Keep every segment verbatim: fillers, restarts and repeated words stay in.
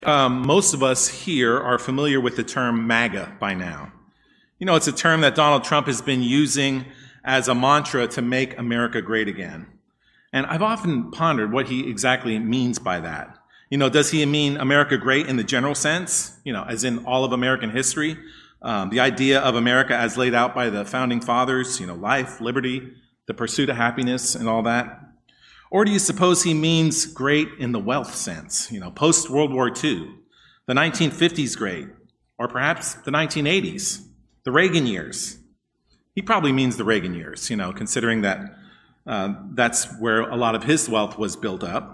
Um, most of us here are familiar with the term MAGA by now. You know, it's a term that Donald Trump has been using as a mantra to make America great again. And I've often pondered what he exactly means by that. You know, does he mean America great in the general sense, you know, as in all of American history? Um, the idea of America as laid out by the founding fathers, you know, life, liberty, the pursuit of happiness, and all that? Or do you suppose he means great in the wealth sense, you know, post-World War Two, the nineteen fifties great, or perhaps the nineteen eighties, the Reagan years? He probably means the Reagan years, you know, considering that uh, that's where a lot of his wealth was built up.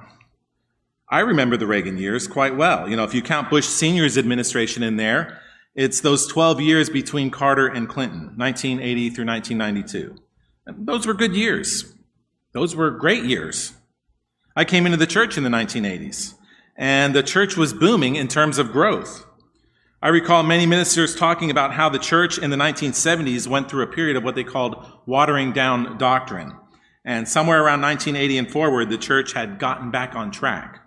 I remember the Reagan years quite well. You know, if you count Bush Senior's administration in there, it's those twelve years between Carter and Clinton, nineteen eighty through nineteen ninety-two. And those were good years. Those were great years. I came into the church in the nineteen eighties, and the church was booming in terms of growth. I recall many ministers talking about how the church in the nineteen seventies went through a period of what they called watering down doctrine. And somewhere around nineteen eighty and forward, the church had gotten back on track.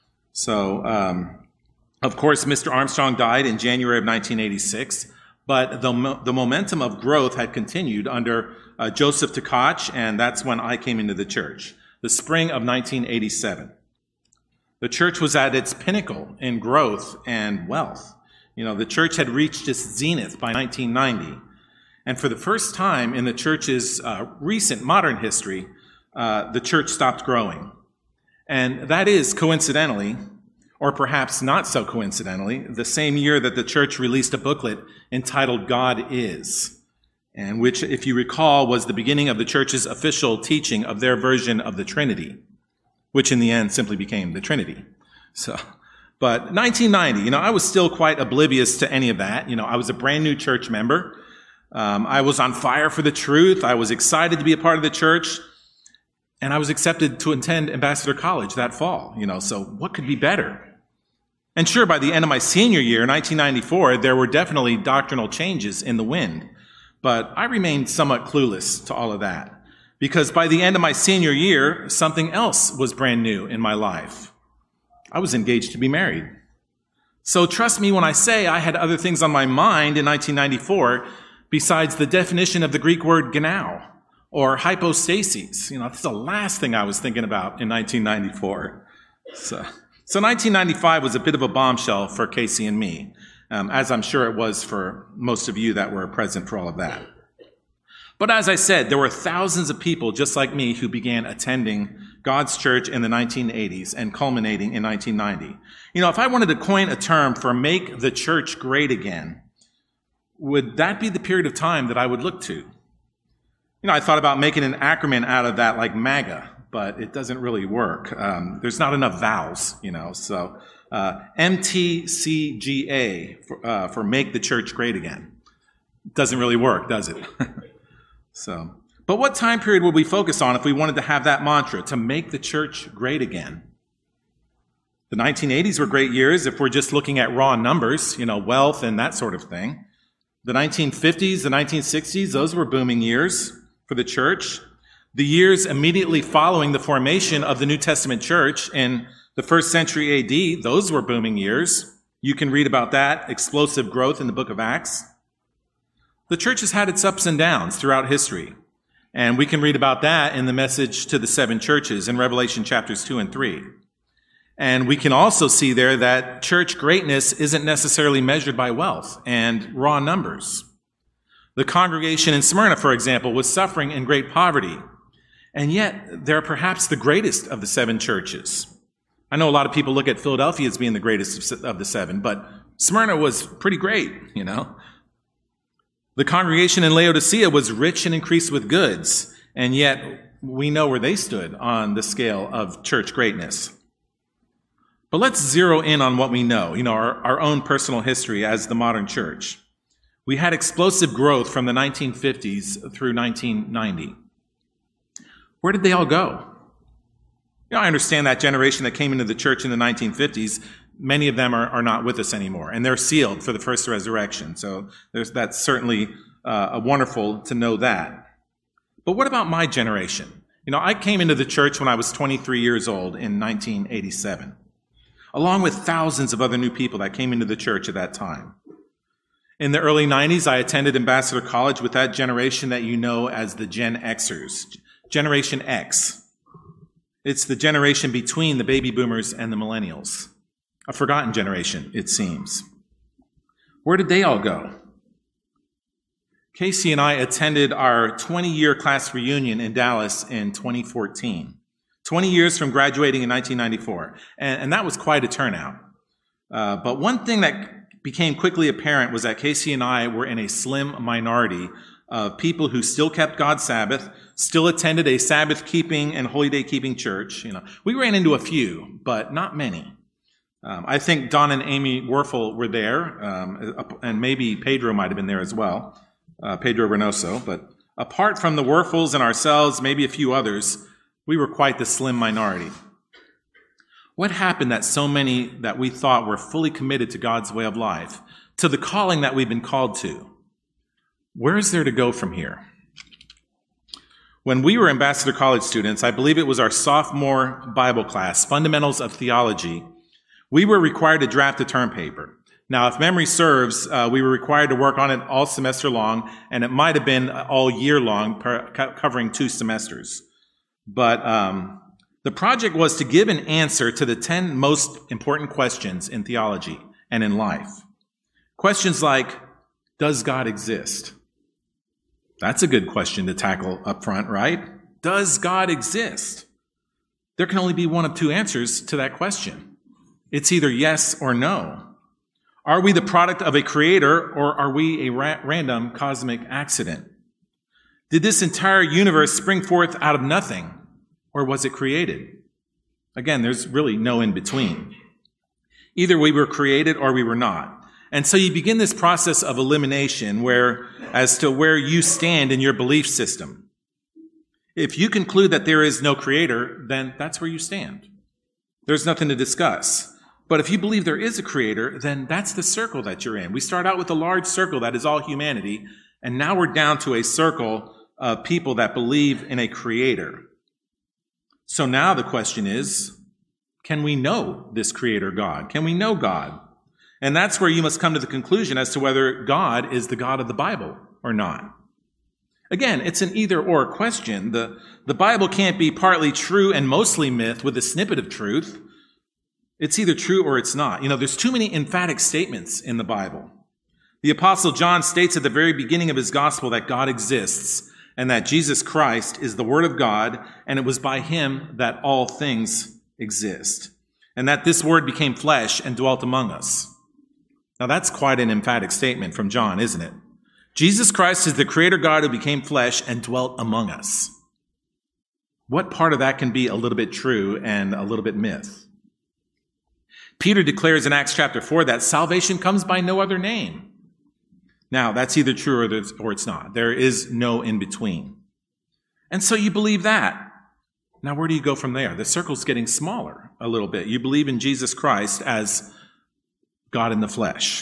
So, um, of course, Mister Armstrong died in January of nineteen eighty-six, but the, mo- the momentum of growth had continued under uh, Joseph Tkach, and that's when I came into the church, the spring of nineteen eighty-seven. The church was at its pinnacle in growth and wealth. You know, the church had reached its zenith by nineteen ninety. And for the first time in the church's uh, recent modern history, uh, the church stopped growing. And that is coincidentally, or perhaps not so coincidentally, the same year that the church released a booklet entitled God Is, and which, if you recall, was the beginning of the church's official teaching of their version of the Trinity, which in the end simply became the Trinity. So, but nineteen ninety, you know, I was still quite oblivious to any of that. You know, I was a brand new church member. Um, I was on fire for the truth. I was excited to be a part of the church. And I was accepted to attend Ambassador College that fall, you know, so what could be better? And sure, by the end of my senior year, nineteen ninety-four, there were definitely doctrinal changes in the wind. But I remained somewhat clueless to all of that, because by the end of my senior year, something else was brand new in my life. I was engaged to be married. So trust me when I say I had other things on my mind in nineteen ninety-four besides the definition of the Greek word genao, or hypostases. You know, that's the last thing I was thinking about in nineteen ninety-four. So, so nineteen ninety-five was a bit of a bombshell for Casey and me, um, as I'm sure it was for most of you that were present for all of that. But as I said, there were thousands of people just like me who began attending God's church in the nineteen eighties and culminating in nineteen ninety. You know, if I wanted to coin a term for make the church great again, would that be the period of time that I would look to? You know, I thought about making an acronym out of that like MAGA, but it doesn't really work. Um, there's not enough vowels, you know, so uh, M T C G A for, uh, for Make the Church Great Again. Doesn't really work, does it? So, but what time period would we focus on if we wanted to have that mantra, to make the church great again? The nineteen eighties were great years if we're just looking at raw numbers, you know, wealth and that sort of thing. The nineteen fifties, the nineteen sixties, those were booming years for the church. The years immediately following the formation of the New Testament church in the first century A D, those were booming years. You can read about that explosive growth in the book of Acts. The church has had its ups and downs throughout history, and we can read about that in the message to the seven churches in Revelation chapters two and three. And we can also see there that church greatness isn't necessarily measured by wealth and raw numbers. The congregation in Smyrna, for example, was suffering in great poverty, and yet they're perhaps the greatest of the seven churches. I know a lot of people look at Philadelphia as being the greatest of the seven, but Smyrna was pretty great, you know. The congregation in Laodicea was rich and increased with goods, and yet we know where they stood on the scale of church greatness. But let's zero in on what we know, you know, our, our own personal history as the modern church. We had explosive growth from the nineteen fifties through nineteen ninety. Where did they all go? You know, I understand that generation that came into the church in the nineteen fifties, many of them are, are not with us anymore, and they're sealed for the first resurrection. So there's, that's certainly uh, wonderful to know that. But what about my generation? You know, I came into the church when I was twenty-three years old in nineteen eighty-seven. along with thousands of other new people that came into the church at that time. In the early nineties, I attended Ambassador College with that generation that you know as the Gen Xers, Generation X. It's the generation between the baby boomers and the millennials. A forgotten generation, it seems. Where did they all go? Casey and I attended our twenty-year class reunion in Dallas in twenty fourteen. twenty years from graduating in nineteen ninety-four. And, and that was quite a turnout. Uh, but one thing that became quickly apparent was that Casey and I were in a slim minority of people who still kept God's Sabbath, still attended a Sabbath-keeping and holy day-keeping church. You know, we ran into a few, but not many. Um, I think Don and Amy Werfel were there, um, and maybe Pedro might have been there as well. Uh, Pedro Reynoso, but apart from the Werfels and ourselves, maybe a few others, we were quite the slim minority. What happened that so many that we thought were fully committed to God's way of life, to the calling that we've been called to? Where is there to go from here? When we were Ambassador College students, I believe it was our sophomore Bible class, Fundamentals of Theology, we were required to draft a term paper. Now, if memory serves, uh, we were required to work on it all semester long, and it might have been all year long, per, co- covering two semesters. But um, the project was to give an answer to the ten most important questions in theology and in life. Questions like, does God exist? That's a good question to tackle up front, right? Does God exist? There can only be one of two answers to that question. It's either yes or no. Are we the product of a creator, or are we a ra- random cosmic accident? Did this entire universe spring forth out of nothing, or was it created? Again, there's really no in between. Either we were created or we were not. And so you begin this process of elimination where, as to where you stand in your belief system. If you conclude that there is no creator, then that's where you stand. There's nothing to discuss. But if you believe there is a creator, then that's the circle that you're in. We start out with a large circle that is all humanity, and now we're down to a circle of people that believe in a creator. So now the question is, can we know this creator God? Can we know God? And that's where you must come to the conclusion as to whether God is the God of the Bible or not. Again, it's an either-or question. The, the Bible can't be partly true and mostly myth with a snippet of truth. It's either true or it's not. You know, there's too many emphatic statements in the Bible. The Apostle John states at the very beginning of his gospel that God exists and that Jesus Christ is the Word of God, and it was by him that all things exist, and that this Word became flesh and dwelt among us. Now that's quite an emphatic statement from John, isn't it? Jesus Christ is the Creator God who became flesh and dwelt among us. What part of that can be a little bit true and a little bit myth? Peter declares in Acts chapter four that salvation comes by no other name. Now, that's either true or, or it's not. There is no in between. And so you believe that. Now, where do you go from there? The circle's getting smaller a little bit. You believe in Jesus Christ as God in the flesh.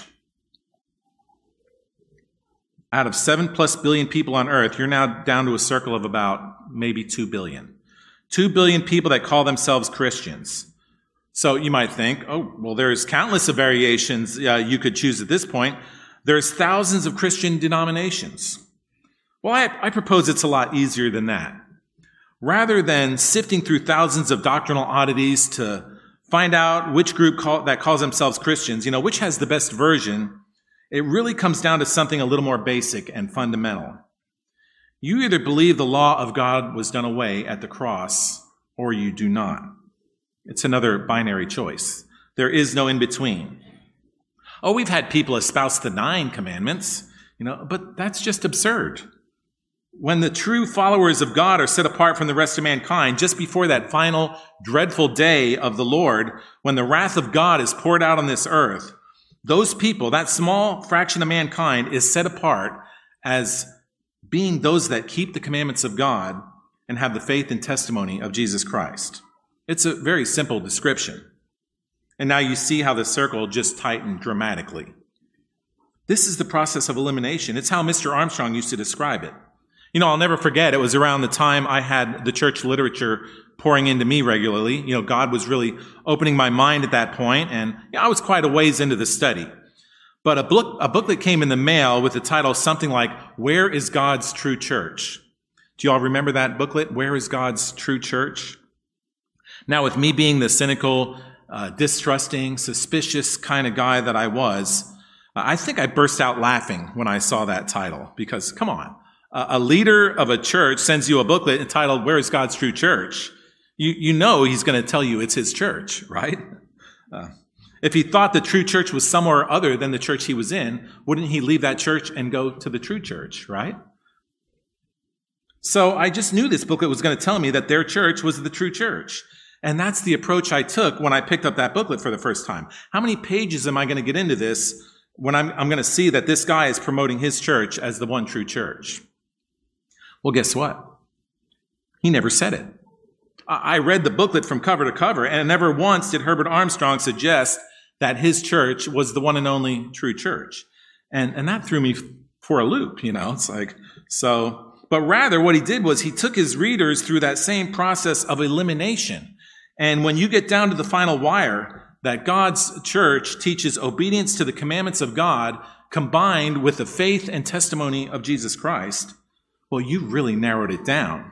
Out of seven plus billion people on earth, you're now down to a circle of about maybe two billion. Two billion people that call themselves Christians. So you might think, oh, well, there's countless of variations uh, you could choose at this point. There's thousands of Christian denominations. Well, I, I propose it's a lot easier than that. Rather than sifting through thousands of doctrinal oddities to find out which group call, that calls themselves Christians, you know, which has the best version, it really comes down to something a little more basic and fundamental. You either believe the law of God was done away at the cross, or you do not. It's another binary choice. There is no in between. Oh, we've had people espouse the nine commandments, you know, but that's just absurd. When the true followers of God are set apart from the rest of mankind, just before that final dreadful day of the Lord, when the wrath of God is poured out on this earth, those people, that small fraction of mankind, is set apart as being those that keep the commandments of God and have the faith and testimony of Jesus Christ. It's a very simple description. And now you see how the circle just tightened dramatically. This is the process of elimination. It's how Mister Armstrong used to describe it. You know, I'll never forget, it was around the time I had the church literature pouring into me regularly. You know, God was really opening my mind at that point, and you know, I was quite a ways into the study. But a book, a booklet came in the mail with the title something like, Where is God's True Church? Do you all remember that booklet? Where is God's True Church? Now, with me being the cynical, uh, distrusting, suspicious kind of guy that I was, uh, I think I burst out laughing when I saw that title. Because, come on, uh, a leader of a church sends you a booklet entitled, Where is God's True Church? You, you know he's going to tell you it's his church, right? Uh, If he thought the true church was somewhere other than the church he was in, wouldn't he leave that church and go to the true church, right? So I just knew this booklet was going to tell me that their church was the true church. And that's the approach I took when I picked up that booklet for the first time. How many pages am I going to get into this when I'm, I'm going to see that this guy is promoting his church as the one true church? Well, guess what? He never said it. I read the booklet from cover to cover, and never once did Herbert Armstrong suggest that his church was the one and only true church. And, and that threw me for a loop, you know. It's like, so, but rather what he did was he took his readers through that same process of elimination. And when you get down to the final wire, that God's church teaches obedience to the commandments of God combined with the faith and testimony of Jesus Christ, well, you really narrowed it down.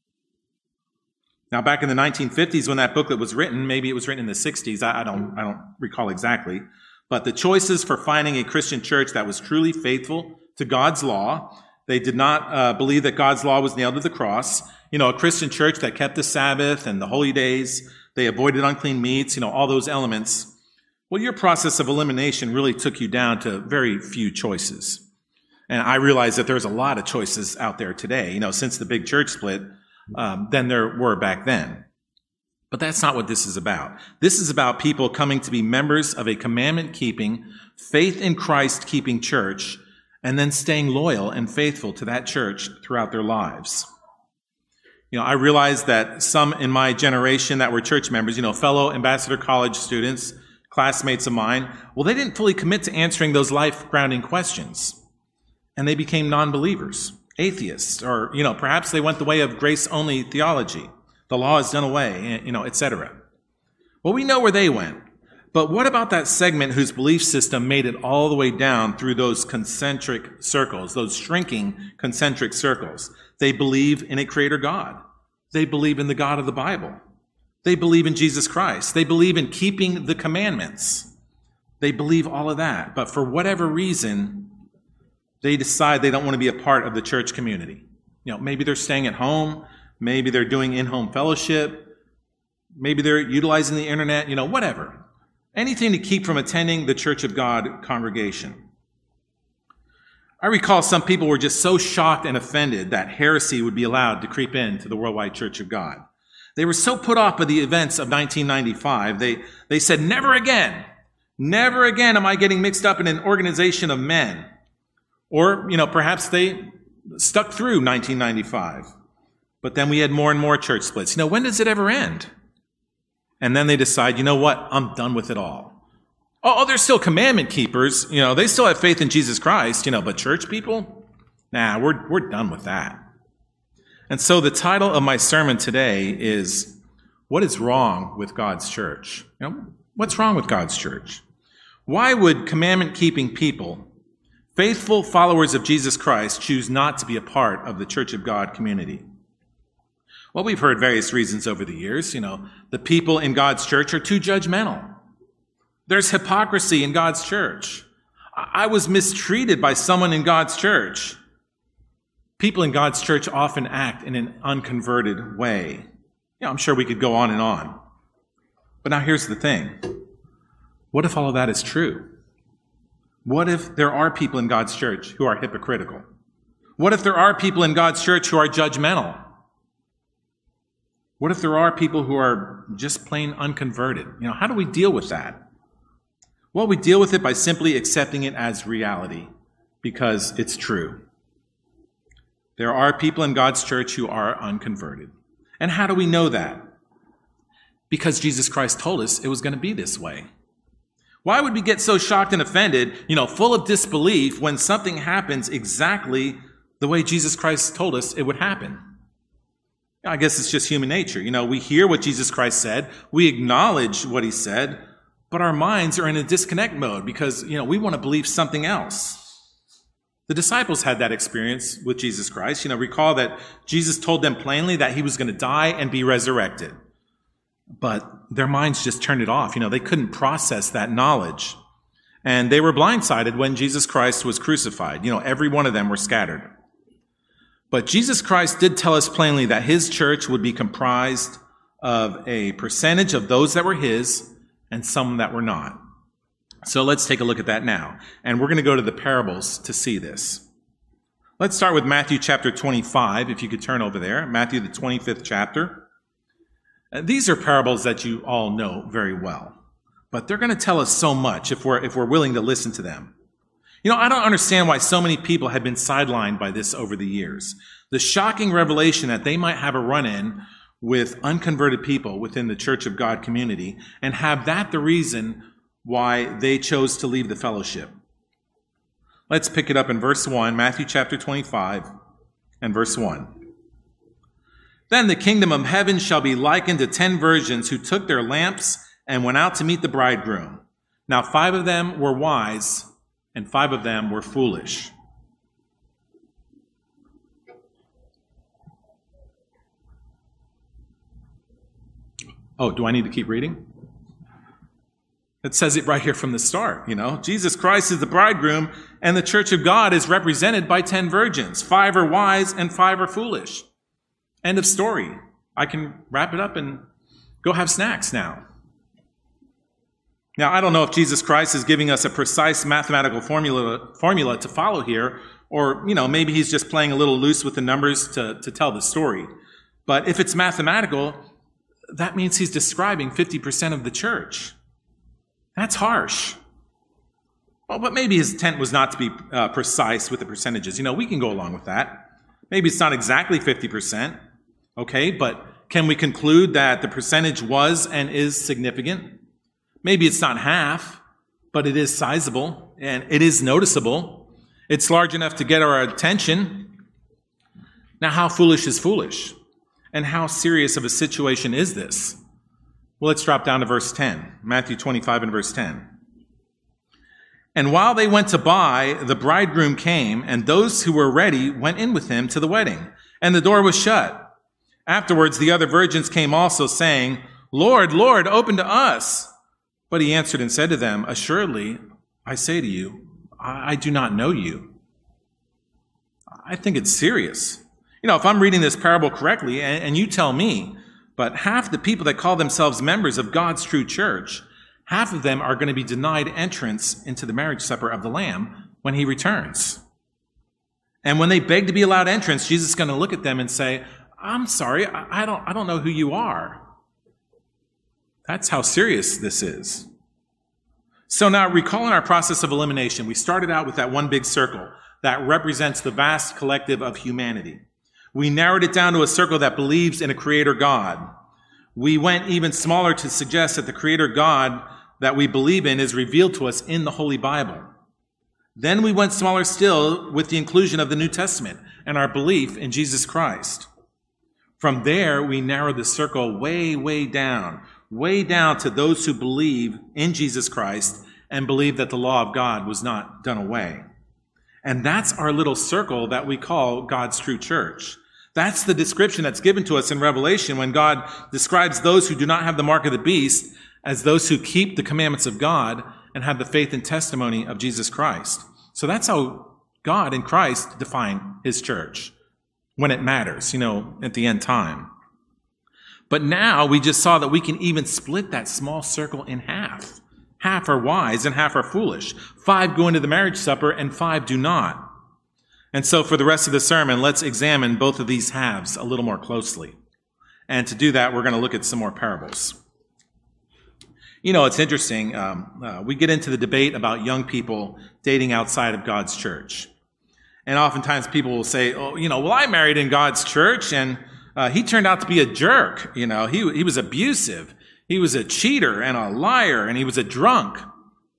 Now, back in the nineteen fifties, when that booklet was written, maybe it was written in the sixties, I don't, I don't recall exactly, but the choices for finding a Christian church that was truly faithful to God's law, they did not uh, believe that God's law was nailed to the cross, you know, a Christian church that kept the Sabbath and the holy days, they avoided unclean meats, you know, all those elements. Well, your process of elimination really took you down to very few choices. And I realize that there's a lot of choices out there today, you know, since the big church split, Um, than there were back then. But that's not what this is about. This is about people coming to be members of a commandment-keeping, faith in Christ-keeping church, and then staying loyal and faithful to that church throughout their lives. You know, I realized that some in my generation that were church members, you know, fellow Ambassador College students, classmates of mine, well, they didn't fully commit to answering those life-grounding questions, and they became non-believers. Atheists, or, you know, perhaps they went the way of grace-only theology. The law is done away, you know, et cetera. Well, we know where they went. But what about that segment whose belief system made it all the way down through those concentric circles, those shrinking concentric circles? They believe in a creator God. They believe in the God of the Bible. They believe in Jesus Christ. They believe in keeping the commandments. They believe all of that. But for whatever reason, they decide they don't want to be a part of the church community. You know, maybe they're staying at home. Maybe they're doing in-home fellowship. Maybe they're utilizing the internet, you know, whatever. Anything to keep from attending the Church of God congregation. I recall some people were just so shocked and offended that heresy would be allowed to creep into the Worldwide Church of God. They were so put off by the events of nineteen ninety-five, they, they said, never again, never again am I getting mixed up in an organization of men. Or, you know, perhaps they stuck through nineteen ninety-five. But then we had more and more church splits. You know, when does it ever end? And then they decide, you know what, I'm done with it all. Oh, they're still commandment keepers. You know, they still have faith in Jesus Christ, you know, but church people? Nah, we're, we're done with that. And so the title of my sermon today is, What is Wrong with God's Church? You know, what's wrong with God's church? Why would commandment-keeping people, faithful followers of Jesus Christ, choose not to be a part of the Church of God community? Well, we've heard various reasons over the years. You know, the people in God's church are too judgmental. There's hypocrisy in God's church. I was mistreated by someone in God's church. People in God's church often act in an unconverted way. You know, I'm sure we could go on and on. But now here's the thing. What if all of that is true? What if there are people in God's church who are hypocritical? What if there are people in God's church who are judgmental? What if there are people who are just plain unconverted? You know, how do we deal with that? Well, we deal with it by simply accepting it as reality, because it's true. There are people in God's church who are unconverted. And how do we know that? Because Jesus Christ told us it was going to be this way. Why would we get so shocked and offended, you know, full of disbelief when something happens exactly the way Jesus Christ told us it would happen. I guess it's just human nature. You know, we hear what Jesus Christ said, we acknowledge what he said, but our minds are in a disconnect mode because, you know, we want to believe something else. The disciples had that experience with Jesus Christ. You know, recall that Jesus told them plainly that he was going to die and be resurrected. But their minds just turned it off. You know, they couldn't process that knowledge. And they were blindsided when Jesus Christ was crucified. You know, every one of them were scattered. But Jesus Christ did tell us plainly that his church would be comprised of a percentage of those that were his and some that were not. So let's take a look at that now. And we're going to go to the parables to see this. Let's start with Matthew chapter twenty-five, if you could turn over there. Matthew, the twenty-fifth chapter. Uh, these are parables that you all know very well. But they're going to tell us so much if we're, if we're willing to listen to them. You know, I don't understand why so many people have been sidelined by this over the years. The shocking revelation that they might have a run-in with unconverted people within the Church of God community and have that the reason why they chose to leave the fellowship. Let's pick it up in verse one, Matthew chapter twenty-five and verse one. Then the kingdom of heaven shall be likened to ten virgins who took their lamps and went out to meet the bridegroom. Now five of them were wise, and five of them were foolish. Oh, do I need to keep reading? It says it right here from the start, you know. Jesus Christ is the bridegroom, and the church of God is represented by ten virgins. Five are wise, and five are foolish. End of story. I can wrap it up and go have snacks now. Now, I don't know if Jesus Christ is giving us a precise mathematical formula formula to follow here, or, you know, maybe he's just playing a little loose with the numbers to, to tell the story. But if it's mathematical, that means he's describing fifty percent of the church. That's harsh. Well, but maybe his intent was not to be uh, precise with the percentages. You know, we can go along with that. Maybe it's not exactly fifty percent, okay, but can we conclude that the percentage was and is significant? Maybe it's not half, but it is sizable and it is noticeable. It's large enough to get our attention. Now, how foolish is foolish? And how serious of a situation is this? Well, let's drop down to verse ten, Matthew twenty-five and verse ten. And while they went to buy, the bridegroom came, and those who were ready went in with him to the wedding, and the door was shut. Afterwards, the other virgins came also, saying, Lord, Lord, open to us. But he answered and said to them, Assuredly, I say to you, I, I do not know you. I think it's serious. You know, if I'm reading this parable correctly, and, and you tell me, but half the people that call themselves members of God's true church, half of them are going to be denied entrance into the marriage supper of the Lamb when he returns. And when they beg to be allowed entrance, Jesus is going to look at them and say, I'm sorry, I, I don't, I don't know who you are. That's how serious this is. So now, recalling our process of elimination, we started out with that one big circle that represents the vast collective of humanity. We narrowed it down to a circle that believes in a creator God. We went even smaller to suggest that the creator God that we believe in is revealed to us in the Holy Bible. Then we went smaller still with the inclusion of the New Testament and our belief in Jesus Christ. From there, we narrowed the circle way, way down, way down to those who believe in Jesus Christ and believe that the law of God was not done away. And that's our little circle that we call God's true church. That's the description that's given to us in Revelation when God describes those who do not have the mark of the beast as those who keep the commandments of God and have the faith and testimony of Jesus Christ. So that's how God in Christ define his church when it matters, you know, at the end time. But now we just saw that we can even split that small circle in half. Half are wise and half are foolish. Five go into the marriage supper and five do not. And so for the rest of the sermon, let's examine both of these halves a little more closely. And to do that, we're going to look at some more parables. You know, it's interesting. Um, uh, we get into the debate about young people dating outside of God's church. And oftentimes people will say, oh, you know, well, I married in God's church, and uh, he turned out to be a jerk. You know, he, he was abusive. He was a cheater and a liar, and he was a drunk.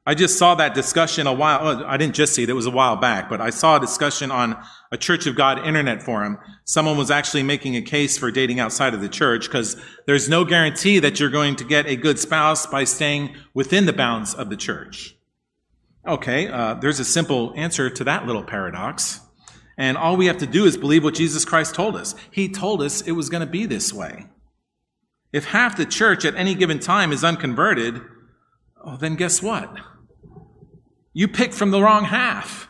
I just saw that discussion a while, well, I didn't just see it, it was a while back, but I saw a discussion on a Church of God internet forum. Someone was actually making a case for dating outside of the church because there's no guarantee that you're going to get a good spouse by staying within the bounds of the church. Okay, uh, there's a simple answer to that little paradox. And all we have to do is believe what Jesus Christ told us. He told us it was going to be this way. If half the church at any given time is unconverted, oh, then guess what? You picked from the wrong half.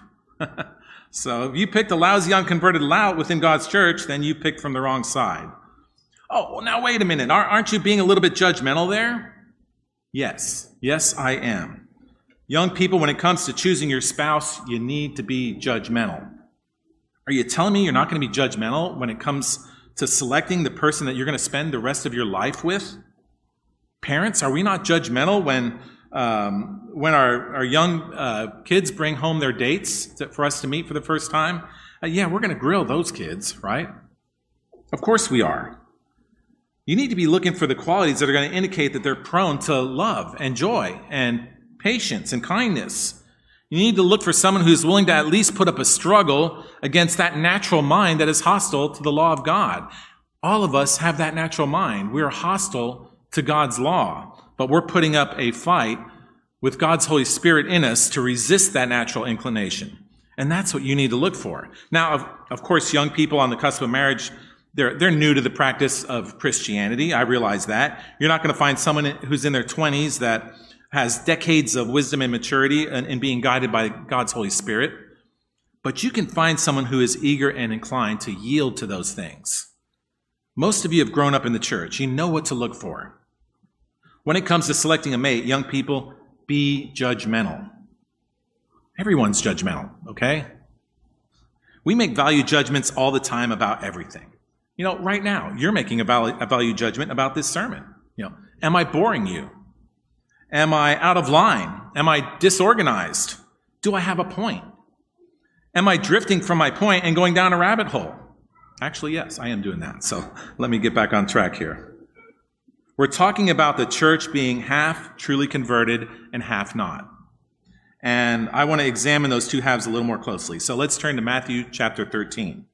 So if you picked a lousy, unconverted lout within God's church, then you picked from the wrong side. Oh, well, now wait a minute. Aren't you being a little bit judgmental there? Yes. Yes, I am. Young people, when it comes to choosing your spouse, you need to be judgmental. Are you telling me you're not going to be judgmental when it comes to selecting the person that you're going to spend the rest of your life with? Parents, are we not judgmental when um, when our, our young uh, kids bring home their dates to, for us to meet for the first time? Uh, yeah, we're going to grill those kids, right? Of course we are. You need to be looking for the qualities that are going to indicate that they're prone to love and joy and patience and kindness. You need to look for someone who's willing to at least put up a struggle against that natural mind that is hostile to the law of God. All of us have that natural mind. We are hostile to God's law, but we're putting up a fight with God's Holy Spirit in us to resist that natural inclination. And that's what you need to look for. Now, of, of course, young people on the cusp of marriage, they're, they're new to the practice of Christianity. I realize that. You're not going to find someone who's in their twenties that has decades of wisdom and maturity and, and being guided by God's Holy Spirit. But you can find someone who is eager and inclined to yield to those things. Most of you have grown up in the church. You know what to look for. When it comes to selecting a mate, young people, be judgmental. Everyone's judgmental, okay? We make value judgments all the time about everything. You know, right now, you're making a value, a value judgment about this sermon. You know, am I boring you? Am I out of line? Am I disorganized? Do I have a point? Am I drifting from my point and going down a rabbit hole? Actually, yes, I am doing that. So let me get back on track here. We're talking about the church being half truly converted and half not. And I want to examine those two halves a little more closely. So let's turn to Matthew chapter thirteen.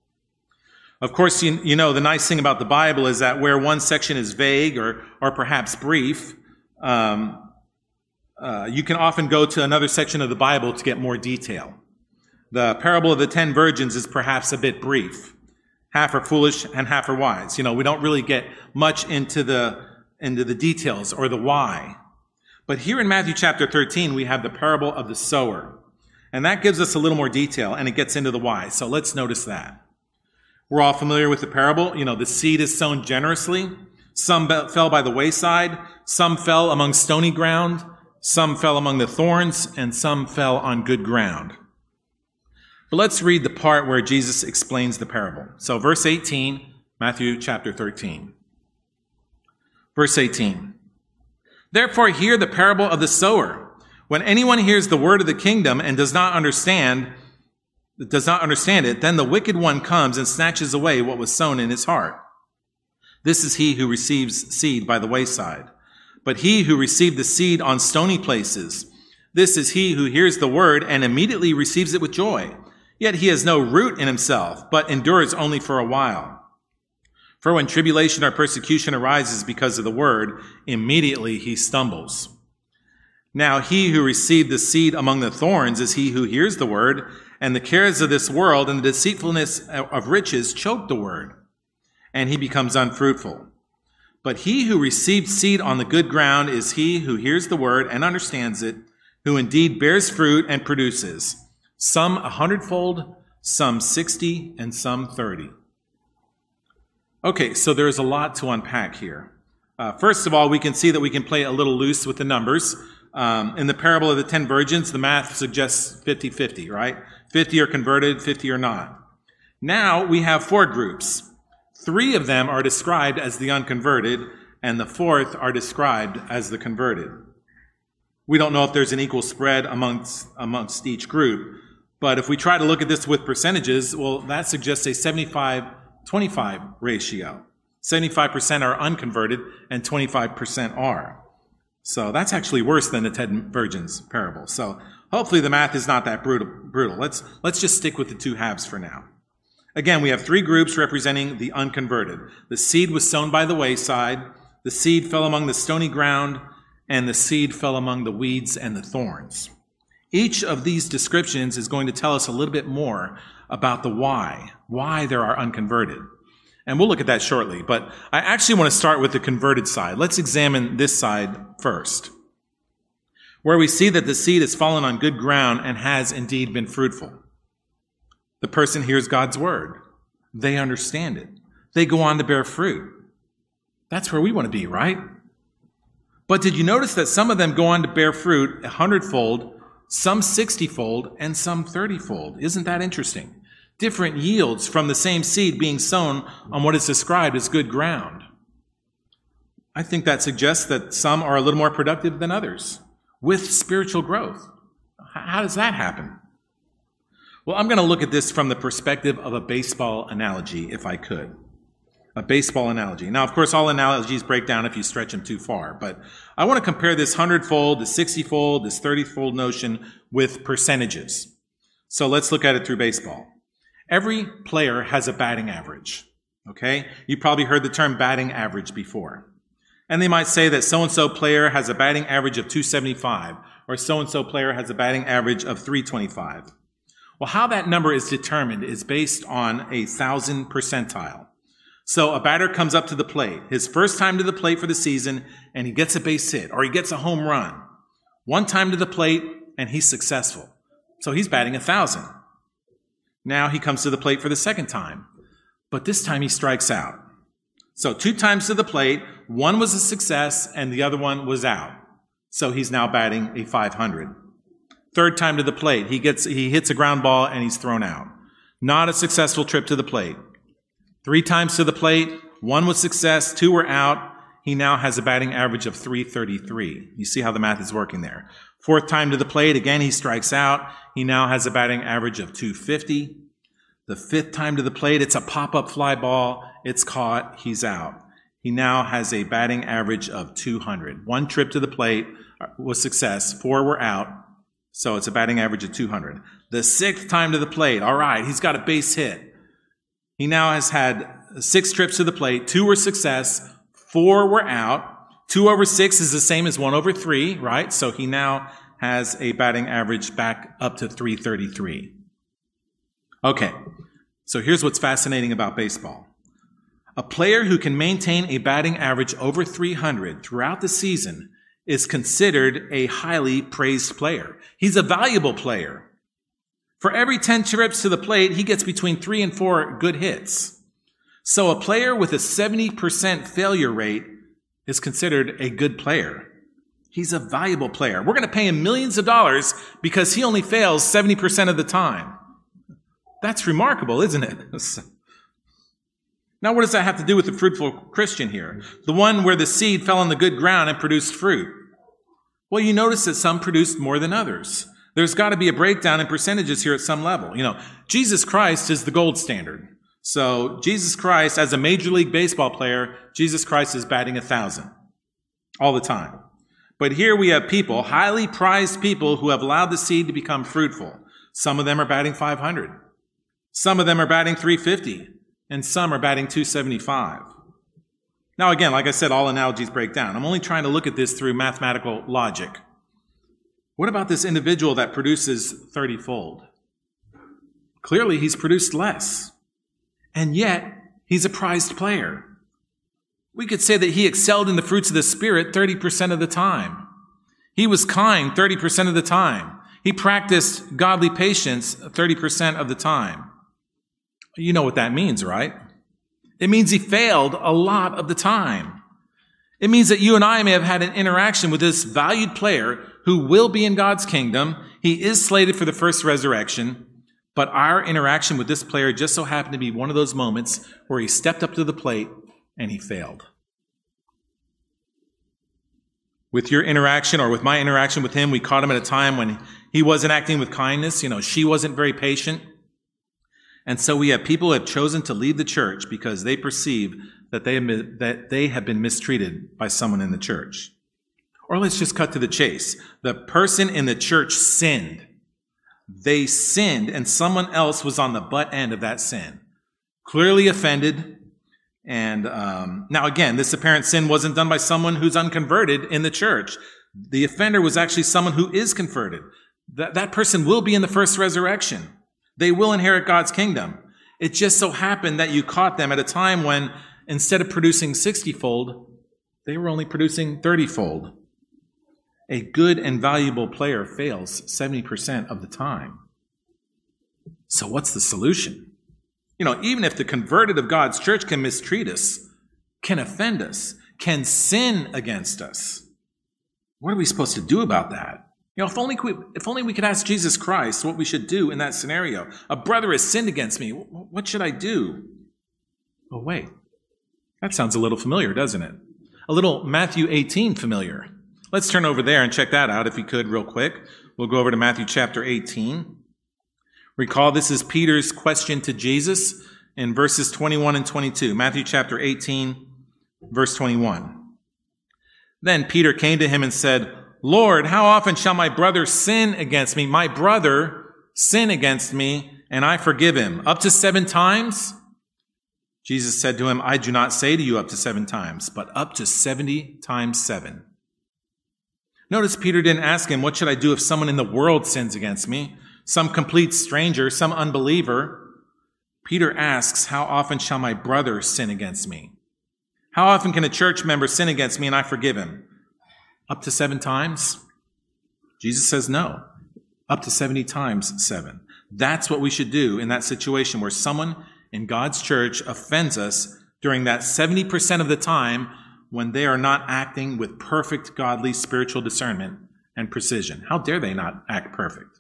Of course, you, you know, the nice thing about the Bible is that where one section is vague or, or perhaps brief, um, uh, you can often go to another section of the Bible to get more detail. The parable of the ten virgins is perhaps a bit brief. Half are foolish and half are wise. You know, we don't really get much into the, into the details or the why. But here in Matthew chapter thirteen, we have the parable of the sower. And that gives us a little more detail, and it gets into the why. So let's notice that. We're all familiar with the parable. You know, the seed is sown generously. Some fell by the wayside. Some fell among stony ground. Some fell among the thorns, and some fell on good ground. But let's read the part where Jesus explains the parable. So verse eighteen, Matthew chapter thirteen. Verse eighteen. Therefore hear the parable of the sower. When anyone hears the word of the kingdom and does not understand, does not understand it, then the wicked one comes and snatches away what was sown in his heart. This is he who receives seed by the wayside. But he who received the seed on stony places, this is he who hears the word and immediately receives it with joy. Yet he has no root in himself, but endures only for a while. For when tribulation or persecution arises because of the word, immediately he stumbles. Now he who received the seed among the thorns is he who hears the word, and the cares of this world and the deceitfulness of riches choke the word, and he becomes unfruitful. But he who received seed on the good ground is he who hears the word and understands it, who indeed bears fruit and produces, some a hundredfold, some sixty, and some thirty. Okay, so there's a lot to unpack here. Uh, first of all, we can see that we can play a little loose with the numbers. Um, in the parable of the ten virgins, the math suggests fifty-fifty, right? fifty are converted, fifty are not. Now we have four groups. Three of them are described as the unconverted, and the fourth are described as the converted. We don't know if there's an equal spread amongst, amongst each group, but if we try to look at this with percentages, well, that suggests a seventy-five twenty-five ratio. seventy-five percent are unconverted and twenty-five percent are. So that's actually worse than the ten virgins parable. So hopefully the math is not that brutal. brutal. Let's, let's just stick with the two halves for now. Again, we have three groups representing the unconverted. The seed was sown by the wayside, the seed fell among the stony ground, and the seed fell among the weeds and the thorns. Each of these descriptions is going to tell us a little bit more about the why, why there are unconverted. And we'll look at that shortly, but I actually want to start with the converted side. Let's examine this side first, where we see that the seed has fallen on good ground and has indeed been fruitful. The person hears God's word. They understand it. They go on to bear fruit. That's where we want to be, right? But did you notice that some of them go on to bear fruit a hundredfold, some sixtyfold, and some thirtyfold? Isn't that interesting? Different yields from the same seed being sown on what is described as good ground. I think that suggests that some are a little more productive than others with spiritual growth. How does that happen? Well, I'm going to look at this from the perspective of a baseball analogy, if I could. A baseball analogy. Now, of course, all analogies break down if you stretch them too far, but I want to compare this hundredfold, this sixtyfold, this thirtyfold notion with percentages. So let's look at it through baseball. Every player has a batting average, okay? You probably heard the term batting average before. And they might say that so-and-so player has a batting average of two seventy-five, or so-and-so player has a batting average of three twenty-five. Well, how that number is determined is based on a thousand percentile. So a batter comes up to the plate, his first time to the plate for the season, and he gets a base hit, or he gets a home run. One time to the plate, and he's successful. So he's batting a thousand. Now he comes to the plate for the second time, but this time he strikes out. So two times to the plate, one was a success, and the other one was out. So he's now batting a five hundred. Third time to the plate, he gets he hits a ground ball and he's thrown out. Not a successful trip to the plate. Three times to the plate, one was success, two were out. He now has a batting average of three thirty-three. You see how the math is working there. Fourth time to the plate, again he strikes out. He now has a batting average of two fifty. The fifth time to the plate, it's a pop-up fly ball. It's caught. He's out. He now has a batting average of two hundred. One trip to the plate was success. Four were out. So it's a batting average of two hundred. The sixth time to the plate, all right, he's got a base hit. He now has had six trips to the plate. Two were success. Four were out. Two over six is the same as one over three, right? So he now has a batting average back up to three thirty-three. Okay, so here's what's fascinating about baseball. A player who can maintain a batting average over three hundred throughout the season is considered a highly praised player. He's a valuable player. For every ten trips to the plate, he gets between three and four good hits. So a player with a seventy percent failure rate is considered a good player. He's a valuable player. We're going to pay him millions of dollars because he only fails seventy percent of the time. That's remarkable, isn't it? Now, what does that have to do with the fruitful Christian here? The one where the seed fell on the good ground and produced fruit. Well, you notice that some produced more than others. There's got to be a breakdown in percentages here at some level. You know, Jesus Christ is the gold standard. So Jesus Christ, as a Major League Baseball player, Jesus Christ is batting a thousand all the time. But here we have people, highly prized people, who have allowed the seed to become fruitful. Some of them are batting five hundred. Some of them are batting three fifty. And some are batting two seventy-five. Now again, like I said, all analogies break down. I'm only trying to look at this through mathematical logic. What about this individual that produces thirty-fold? Clearly, he's produced less. And yet, he's a prized player. We could say that he excelled in the fruits of the Spirit thirty percent of the time. He was kind thirty percent of the time. He practiced godly patience thirty percent of the time. You know what that means, right? It means he failed a lot of the time. It means that you and I may have had an interaction with this valued player who will be in God's kingdom. He is slated for the first resurrection, but our interaction with this player just so happened to be one of those moments where he stepped up to the plate and he failed. With your interaction or with my interaction with him, we caught him at a time when he wasn't acting with kindness. You know, she wasn't very patient. And so we have people who have chosen to leave the church because they perceive that they, that they have been mistreated by someone in the church. Or let's just cut to the chase. The person in the church sinned. They sinned, and someone else was on the butt end of that sin. Clearly offended. And um, now again, this apparent sin wasn't done by someone who's unconverted in the church. The offender was actually someone who is converted. That, that person will be in the first resurrection. They will inherit God's kingdom. It just so happened that you caught them at a time when instead of producing sixty-fold, they were only producing thirty-fold. A good and valuable player fails seventy percent of the time. So what's the solution? You know, even if the converted of God's church can mistreat us, can offend us, can sin against us, what are we supposed to do about that? You know, if only, we, if only we could ask Jesus Christ what we should do in that scenario. A brother has sinned against me. What should I do? Oh, wait. That sounds a little familiar, doesn't it? A little Matthew eighteen familiar. Let's turn over there and check that out if you could real quick. We'll go over to Matthew chapter eighteen. Recall, this is Peter's question to Jesus in verses twenty-one and twenty-two. Matthew chapter eighteen, verse twenty-one. Then Peter came to him and said, Lord, how often shall my brother sin against me? My brother sin against me, and I forgive him. Up to seven times? Jesus said to him, I do not say to you up to seven times, but up to seventy times seven. Notice Peter didn't ask him, what should I do if someone in the world sins against me? Some complete stranger, some unbeliever. Peter asks, how often shall my brother sin against me? How often can a church member sin against me and I forgive him? Up to seven times? Jesus says no. Up to seventy times seven. That's what we should do in that situation where someone in God's church offends us during that seventy percent of the time when they are not acting with perfect godly spiritual discernment and precision. How dare they not act perfect?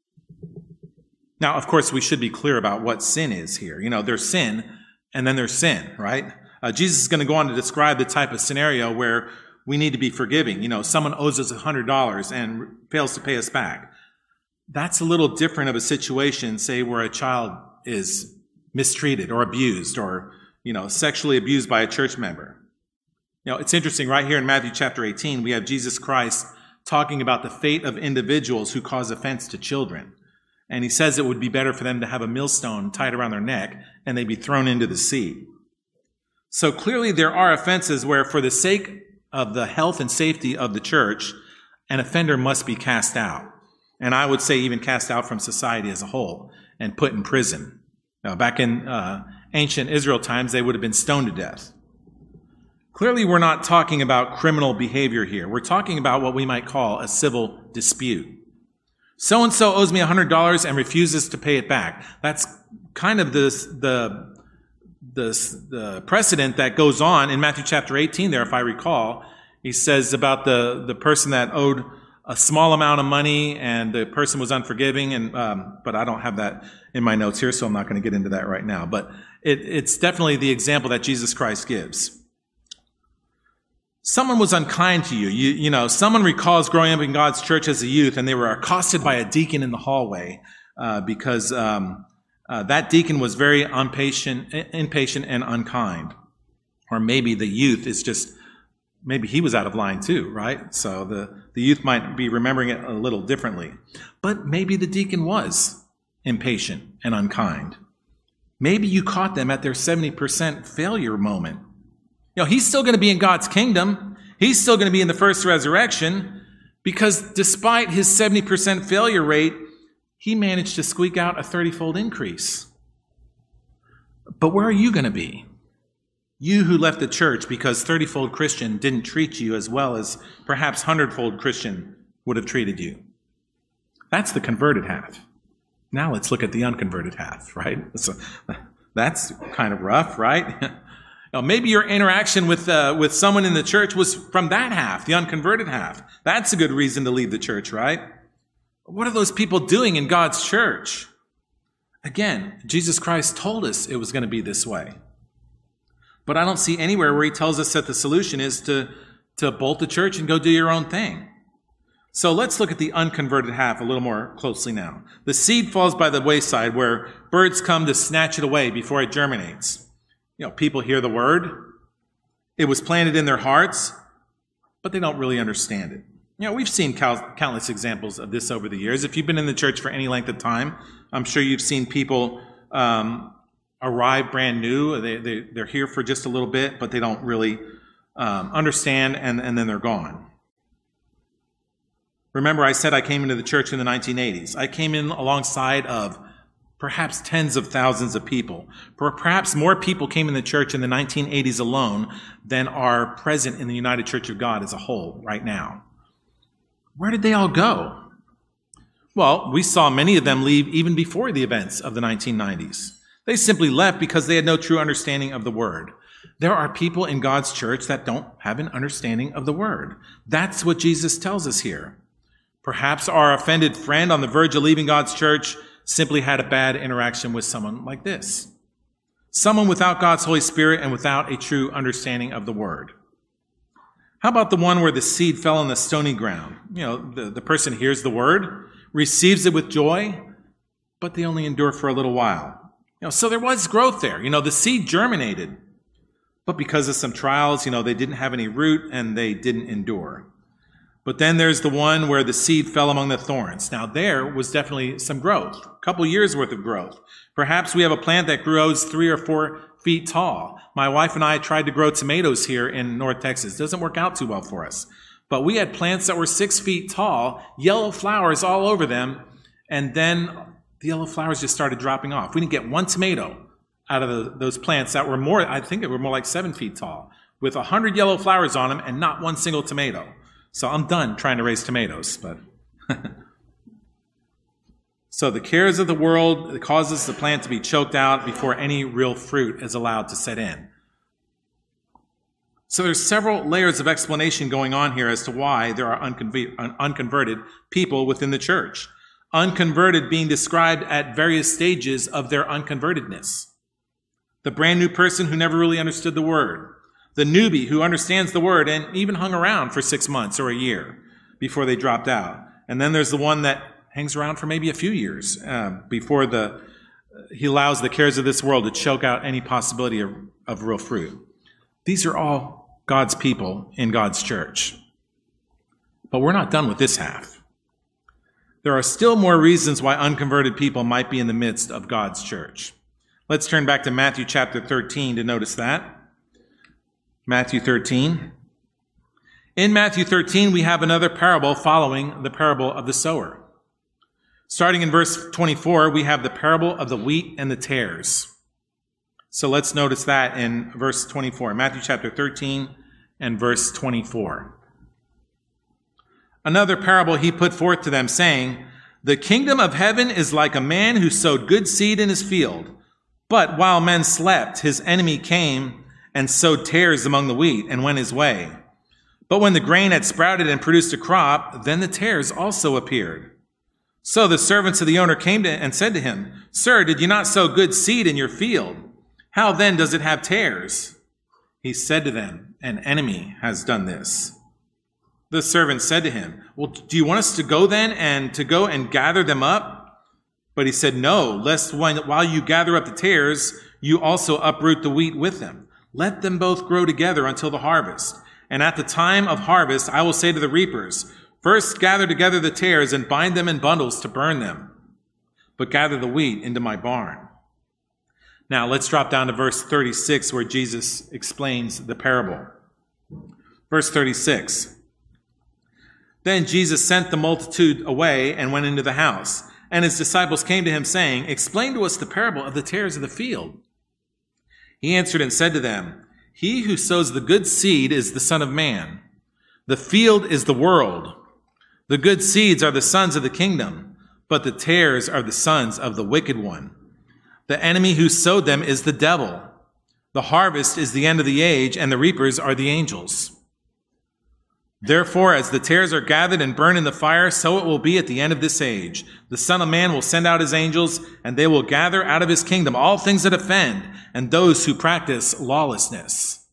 Now, of course, we should be clear about what sin is here. You know, there's sin, and then there's sin, right? Uh, Jesus is going to go on to describe the type of scenario where we need to be forgiving. You know, someone owes us one hundred dollars and fails to pay us back. That's a little different of a situation, say, where a child is mistreated or abused or, you know, sexually abused by a church member. You know, it's interesting, right here in Matthew chapter eighteen, we have Jesus Christ talking about the fate of individuals who cause offense to children. And he says it would be better for them to have a millstone tied around their neck and they'd be thrown into the sea. So clearly there are offenses where, for the sake of the health and safety of the church, an offender must be cast out. And I would say even cast out from society as a whole and put in prison. Now, back in uh, ancient Israel times, they would have been stoned to death. Clearly, we're not talking about criminal behavior here. We're talking about what we might call a civil dispute. So-and-so owes me one hundred dollars and refuses to pay it back. That's kind of this, the, the, the precedent that goes on in Matthew chapter eighteen there, if I recall. He says about the, the person that owed a small amount of money and the person was unforgiving, and um, but I don't have that in my notes here, so I'm not going to get into that right now. But it, it's definitely the example that Jesus Christ gives. Someone was unkind to you. you. You know, someone recalls growing up in God's church as a youth, and they were accosted by a deacon in the hallway uh, because um, uh, that deacon was very impatient, impatient and unkind. Or maybe the youth is just, maybe he was out of line too, right? So the, the youth might be remembering it a little differently. But maybe the deacon was impatient and unkind. Maybe you caught them at their seventy percent failure moment. You know, he's still going to be in God's kingdom. He's still going to be in the first resurrection because despite his seventy percent failure rate, he managed to squeak out a thirty-fold increase. But where are you going to be? You who left the church because thirty-fold Christian didn't treat you as well as perhaps one hundred-fold Christian would have treated you. That's the converted half. Now let's look at the unconverted half, right? So that's kind of rough, right? Now, maybe your interaction with uh, with someone in the church was from that half, the unconverted half. That's a good reason to leave the church, right? What are those people doing in God's church? Again, Jesus Christ told us it was going to be this way. But I don't see anywhere where he tells us that the solution is to, to bolt the church and go do your own thing. So let's look at the unconverted half a little more closely now. The seed falls by the wayside where birds come to snatch it away before it germinates. You know, people hear the word. It was planted in their hearts, but they don't really understand it. You know, we've seen countless examples of this over the years. If you've been in the church for any length of time, I'm sure you've seen people um, arrive brand new. They, they, they're here for just a little bit, but they don't really um, understand, and, and then they're gone. Remember, I said I came into the church in the nineteen eighties. I came in alongside of perhaps tens of thousands of people. Perhaps more people came in the church in the nineteen eighties alone than are present in the United Church of God as a whole right now. Where did they all go? Well, we saw many of them leave even before the events of the nineteen nineties. They simply left because they had no true understanding of the Word. There are people in God's church that don't have an understanding of the Word. That's what Jesus tells us here. Perhaps our offended friend on the verge of leaving God's church simply had a bad interaction with someone like this. Someone without God's Holy Spirit and without a true understanding of the Word. How about the one where the seed fell on the stony ground? You know, the, the person hears the Word, receives it with joy, but they only endure for a little while. You know, so there was growth there. You know, the seed germinated, but because of some trials, you know, they didn't have any root and they didn't endure. But then there's the one where the seed fell among the thorns. Now there was definitely some growth, a couple years worth of growth. Perhaps we have a plant that grows three or four feet tall. My wife and I tried to grow tomatoes here in North Texas. It doesn't work out too well for us. But we had plants that were six feet tall, yellow flowers all over them, and then the yellow flowers just started dropping off. We didn't get one tomato out of the, those plants that were more, I think they were more like seven feet tall, with a hundred yellow flowers on them and not one single tomato. So I'm done trying to raise tomatoes, but so the cares of the world causes the plant to be choked out before any real fruit is allowed to set in. So there's several layers of explanation going on here as to why there are unconver- unconverted people within the church. Unconverted being described at various stages of their unconvertedness. The brand new person who never really understood the Word. The newbie who understands the Word and even hung around for six months or a year before they dropped out. And then there's the one that hangs around for maybe a few years uh, before the he allows the cares of this world to choke out any possibility of, of real fruit. These are all God's people in God's church. But we're not done with this half. There are still more reasons why unconverted people might be in the midst of God's church. Let's turn back to Matthew chapter thirteen to notice that. Matthew thirteen. In Matthew thirteen, we have another parable following the parable of the sower. Starting in verse twenty-four, we have the parable of the wheat and the tares. So let's notice that in verse twenty-four, Matthew chapter thirteen and verse twenty-four. Another parable he put forth to them, saying, "The kingdom of heaven is like a man who sowed good seed in his field. But while men slept, his enemy came and sowed tares among the wheat, and went his way. But when the grain had sprouted and produced a crop, then the tares also appeared. So the servants of the owner came to and said to him, 'Sir, did you not sow good seed in your field? How then does it have tares?' He said to them, 'An enemy has done this.' The servant said to him, 'Well, do you want us to go then and to go and gather them up?' But he said, 'No, lest when, while you gather up the tares, you also uproot the wheat with them. Let them both grow together until the harvest. And at the time of harvest, I will say to the reapers, first gather together the tares and bind them in bundles to burn them, but gather the wheat into my barn.'" Now let's drop down to verse thirty-six where Jesus explains the parable. Verse thirty-six. Then Jesus sent the multitude away and went into the house. And his disciples came to him saying, "Explain to us the parable of the tares of the field." He answered and said to them, "He who sows the good seed is the Son of Man. The field is the world. The good seeds are the sons of the kingdom, but the tares are the sons of the wicked one. The enemy who sowed them is the devil. The harvest is the end of the age, and the reapers are the angels. Therefore, as the tares are gathered and burned in the fire, so it will be at the end of this age. The Son of Man will send out his angels, and they will gather out of his kingdom all things that offend, and those who practice lawlessness.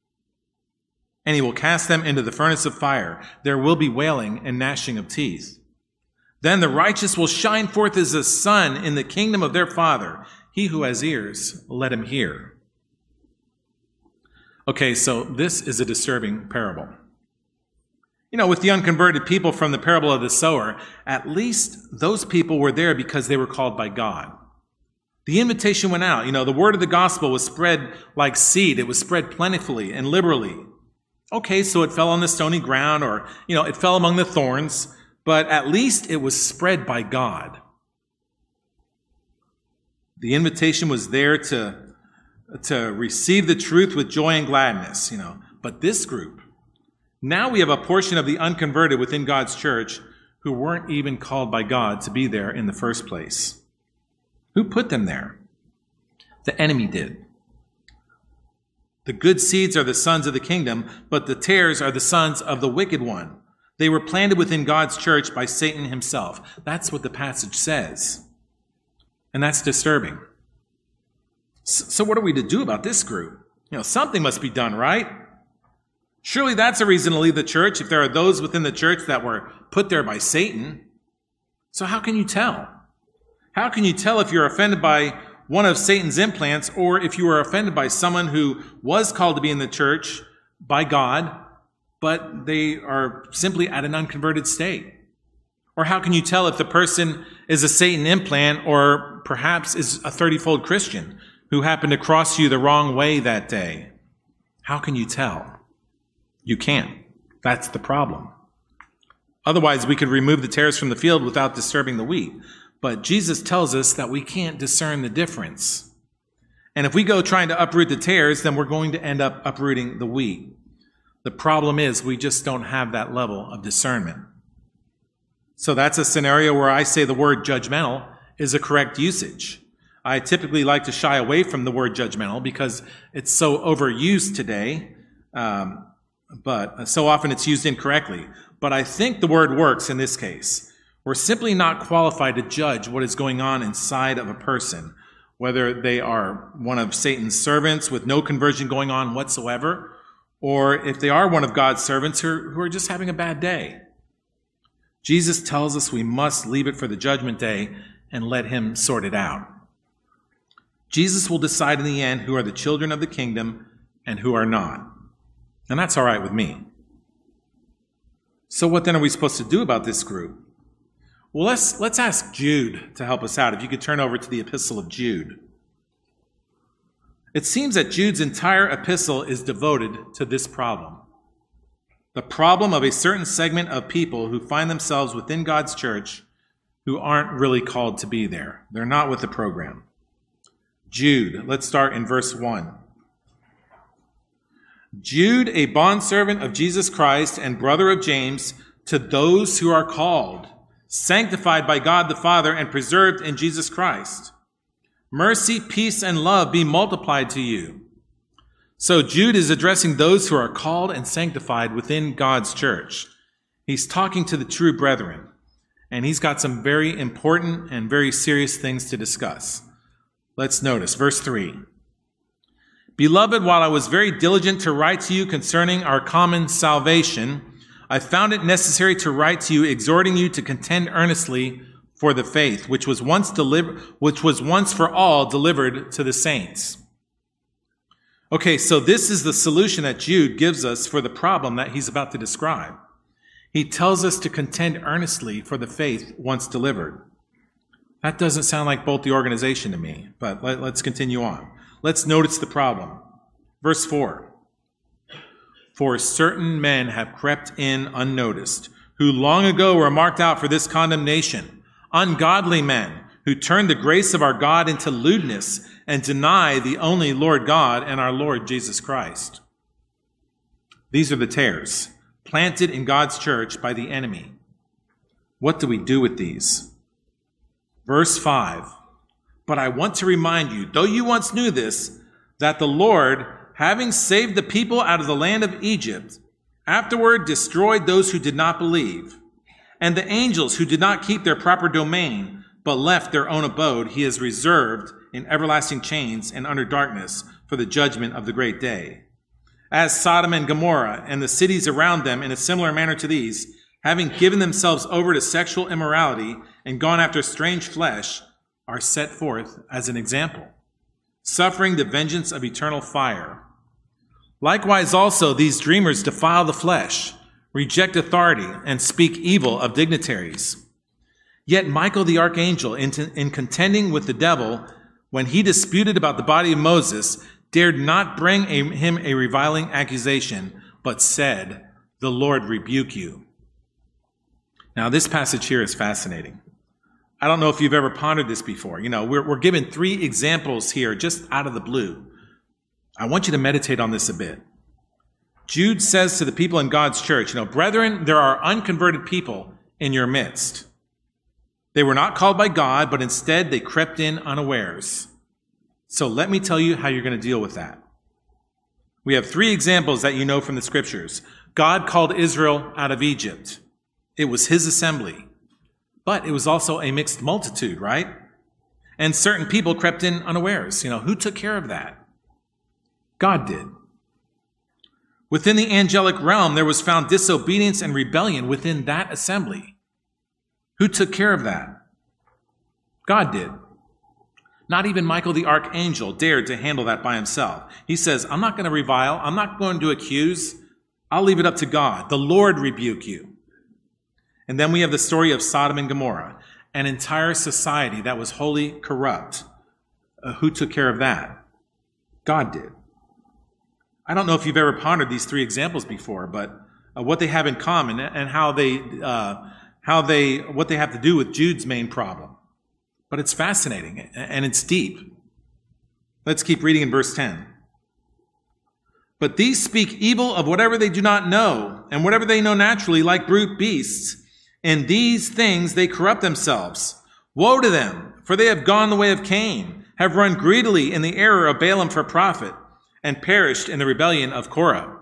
And he will cast them into the furnace of fire. There will be wailing and gnashing of teeth. Then the righteous will shine forth as the sun in the kingdom of their Father. He who has ears, let him hear." Okay, so this is a disturbing parable. You know, with the unconverted people from the parable of the sower, at least those people were there because they were called by God. The invitation went out. You know, the word of the gospel was spread like seed. It was spread plentifully and liberally. Okay, so it fell on the stony ground, or, you know, it fell among the thorns, but at least it was spread by God. The invitation was there to, to receive the truth with joy and gladness, you know. But this group, now we have a portion of the unconverted within God's church who weren't even called by God to be there in the first place. Who put them there? The enemy did. The good seeds are the sons of the kingdom, but the tares are the sons of the wicked one. They were planted within God's church by Satan himself. That's what the passage says. And that's disturbing. So what are we to do about this group? You know, something must be done, right? Surely that's a reason to leave the church if there are those within the church that were put there by Satan. So how can you tell? How can you tell if you're offended by one of Satan's implants, or if you are offended by someone who was called to be in the church by God, but they are simply at an unconverted state? Or how can you tell if the person is a Satan implant, or perhaps is a thirty-fold Christian who happened to cross you the wrong way that day? How can you tell? You can't. That's the problem. Otherwise, we could remove the tares from the field without disturbing the wheat. But Jesus tells us that we can't discern the difference. And if we go trying to uproot the tares, then we're going to end up uprooting the wheat. The problem is we just don't have that level of discernment. So that's a scenario where I say the word judgmental is a correct usage. I typically like to shy away from the word judgmental because it's so overused today, um, but so often it's used incorrectly. But I think the word works in this case. We're simply not qualified to judge what is going on inside of a person, whether they are one of Satan's servants with no conversion going on whatsoever, or if they are one of God's servants who are, who are just having a bad day. Jesus tells us we must leave it for the judgment day and let him sort it out. Jesus will decide in the end who are the children of the kingdom and who are not. And that's all right with me. So what then are we supposed to do about this group? Well, let's, let's ask Jude to help us out. If you could turn over to the epistle of Jude. It seems that Jude's entire epistle is devoted to this problem. The problem of a certain segment of people who find themselves within God's church who aren't really called to be there. They're not with the program. Jude, let's start in verse one. Jude, a bondservant of Jesus Christ and brother of James, to those who are called, sanctified by God the Father, and preserved in Jesus Christ. Mercy, peace, and love be multiplied to you. So Jude is addressing those who are called and sanctified within God's church. He's talking to the true brethren, and he's got some very important and very serious things to discuss. Let's notice verse three. Beloved, while I was very diligent to write to you concerning our common salvation, I found it necessary to write to you, exhorting you to contend earnestly for the faith, which was once delivered, which was once for all delivered to the saints. Okay, so this is the solution that Jude gives us for the problem that he's about to describe. He tells us to contend earnestly for the faith once delivered. That doesn't sound like both the organization to me, but let, let's continue on. Let's notice the problem. Verse four. For certain men have crept in unnoticed, who long ago were marked out for this condemnation, ungodly men who turn the grace of our God into lewdness and deny the only Lord God and our Lord Jesus Christ. These are the tares, planted in God's church by the enemy. What do we do with these? Verse five. But I want to remind you, though you once knew this, that the Lord, having saved the people out of the land of Egypt, afterward destroyed those who did not believe. And the angels who did not keep their proper domain, but left their own abode, he has reserved in everlasting chains and under darkness for the judgment of the great day. As Sodom and Gomorrah and the cities around them in a similar manner to these, having given themselves over to sexual immorality and gone after strange flesh, are set forth as an example, suffering the vengeance of eternal fire. Likewise also these dreamers defile the flesh, reject authority, and speak evil of dignitaries. Yet Michael the archangel, in, in contending with the devil, when he disputed about the body of Moses, dared not bring a, him a reviling accusation, but said, "The Lord rebuke you." Now, this passage here is fascinating. I don't know if you've ever pondered this before. You know, we're, we're given three examples here just out of the blue. I want you to meditate on this a bit. Jude says to the people in God's church, you know, "Brethren, there are unconverted people in your midst. They were not called by God, but instead they crept in unawares. So let me tell you how you're going to deal with that." We have three examples that you know from the scriptures. God called Israel out of Egypt. It was his assembly. But it was also a mixed multitude, right? And certain people crept in unawares. You know, who took care of that? God did. Within the angelic realm, there was found disobedience and rebellion within that assembly. Who took care of that? God did. Not even Michael the archangel dared to handle that by himself. He says, "I'm not going to revile. I'm not going to accuse. I'll leave it up to God. The Lord rebuke you." And then we have the story of Sodom and Gomorrah, an entire society that was wholly corrupt. Uh, who took care of that? God did. I don't know if you've ever pondered these three examples before, but uh, what they have in common and how they, uh, how they, what they have to do with Jude's main problem. But it's fascinating and it's deep. Let's keep reading in verse ten. "But these speak evil of whatever they do not know, and whatever they know naturally, like brute beasts. In these things they corrupt themselves. Woe to them, for they have gone the way of Cain, have run greedily in the error of Balaam for profit, and perished in the rebellion of Korah."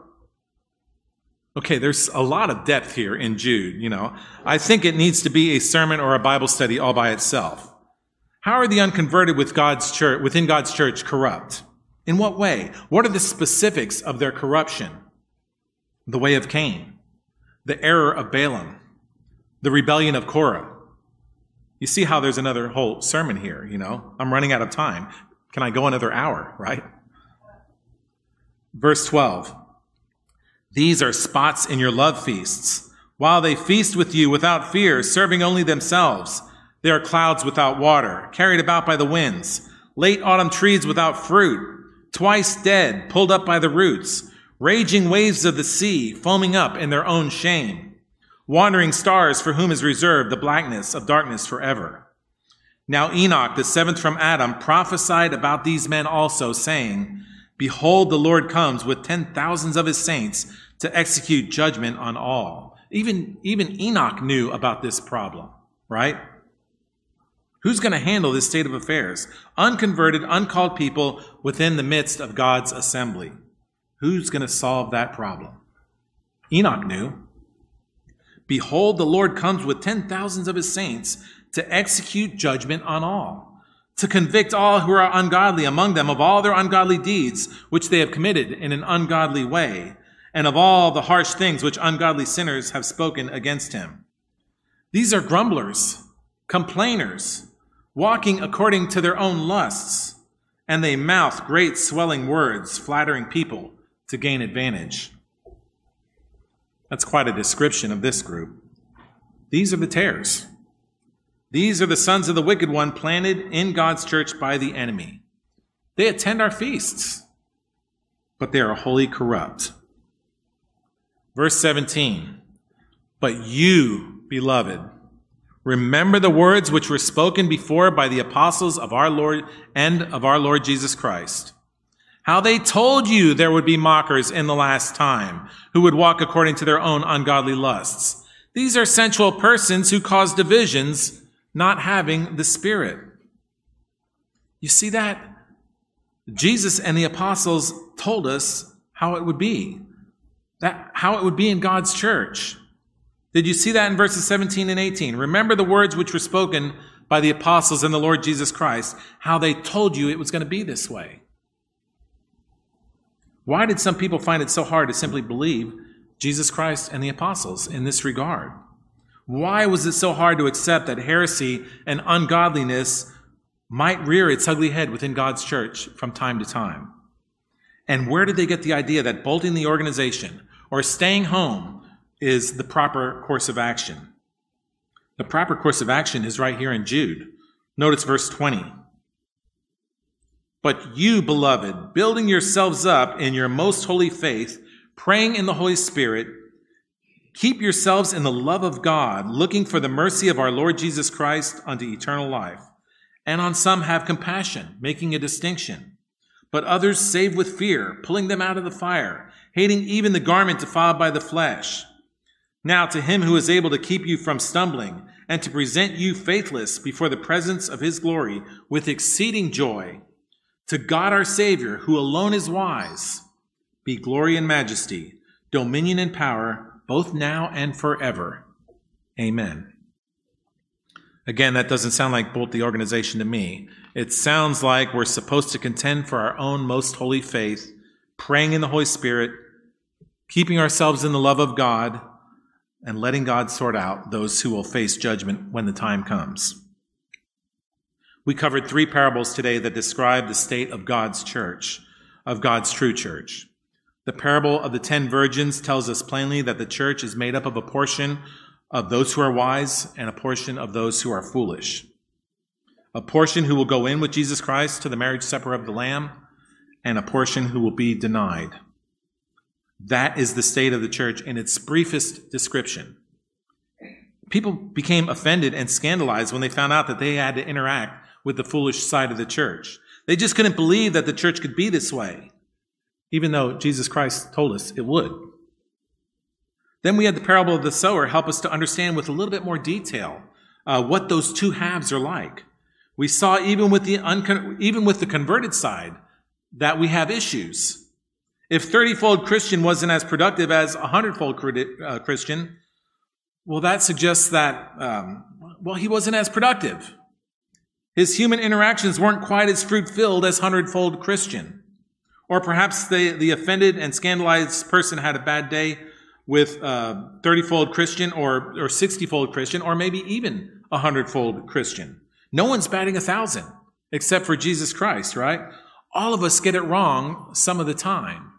Okay, there's a lot of depth here in Jude, you know. I think it needs to be a sermon or a Bible study all by itself. How are the unconverted with God's church, within God's church corrupt? In what way? What are the specifics of their corruption? The way of Cain, the error of Balaam, the rebellion of Korah. You see how there's another whole sermon here, you know. I'm running out of time. Can I go another hour, right? Verse twelve. "These are spots in your love feasts, while they feast with you without fear, serving only themselves. They are clouds without water, carried about by the winds, late autumn trees without fruit, twice dead, pulled up by the roots, raging waves of the sea, foaming up in their own shame, wandering stars for whom is reserved the blackness of darkness forever. Now Enoch, the seventh from Adam, prophesied about these men also, saying, Behold, the Lord comes with ten thousands of his saints to execute judgment on all." Even, even Enoch knew about this problem, right? Who's going to handle this state of affairs? Unconverted, uncalled people within the midst of God's assembly. Who's going to solve that problem? Enoch knew. "Behold, the Lord comes with ten thousands of his saints to execute judgment on all, to convict all who are ungodly among them of all their ungodly deeds which they have committed in an ungodly way, and of all the harsh things which ungodly sinners have spoken against him. These are grumblers, complainers, walking according to their own lusts, and they mouth great swelling words, flattering people to gain advantage." That's quite a description of this group. These are the tares. These are the sons of the wicked one planted in God's church by the enemy. They attend our feasts, but they are wholly corrupt. Verse seventeen, "But you, beloved, remember the words which were spoken before by the apostles of our Lord and of our Lord Jesus Christ, how they told you there would be mockers in the last time, who would walk according to their own ungodly lusts. These are sensual persons who cause divisions, not having the Spirit." You see that? Jesus and the apostles told us how it would be, that how it would be in God's church. Did you see that in verses seventeen and eighteen? Remember the words which were spoken by the apostles and the Lord Jesus Christ, how they told you it was going to be this way. Why did some people find it so hard to simply believe Jesus Christ and the apostles in this regard? Why was it so hard to accept that heresy and ungodliness might rear its ugly head within God's church from time to time? And where did they get the idea that bolting the organization or staying home is the proper course of action. The proper course of action is right here in Jude. Notice verse twenty. But you, beloved, building yourselves up in your most holy faith, praying in the Holy Spirit, keep yourselves in the love of God, looking for the mercy of our Lord Jesus Christ unto eternal life. And on some have compassion, making a distinction. But others save with fear, pulling them out of the fire, hating even the garment defiled by the flesh. Now to him who is able to keep you from stumbling, and to present you faithless before the presence of his glory with exceeding joy, to God our Savior, who alone is wise, be glory and majesty, dominion and power, both now and forever. Amen. Again, that doesn't sound like both the organization to me. It sounds like we're supposed to contend for our own most holy faith, praying in the Holy Spirit, keeping ourselves in the love of God, and letting God sort out those who will face judgment when the time comes. We covered three parables today that describe the state of God's church, of God's true church. The parable of the ten virgins tells us plainly that the church is made up of a portion of those who are wise and a portion of those who are foolish. A portion who will go in with Jesus Christ to the marriage supper of the Lamb, and a portion who will be denied. That is the state of the church in its briefest description. People became offended and scandalized when they found out that they had to interact with the foolish side of the church. They just couldn't believe that the church could be this way, even though Jesus Christ told us it would. Then we had the parable of the sower help us to understand with a little bit more detail uh, what those two halves are like. We saw even with the uncon- even with the converted side that we have issues. If thirty-fold Christian wasn't as productive as a hundred-fold uh, Christian, well, that suggests that, um, well, he wasn't as productive. His human interactions weren't quite as fruit-filled as hundredfold Christian. Or perhaps the, the offended and scandalized person had a bad day with uh, thirty-fold Christian or, or sixty-fold Christian, or maybe even a hundred-fold Christian. No one's batting a thousand except for Jesus Christ, right? All of us get it wrong some of the time.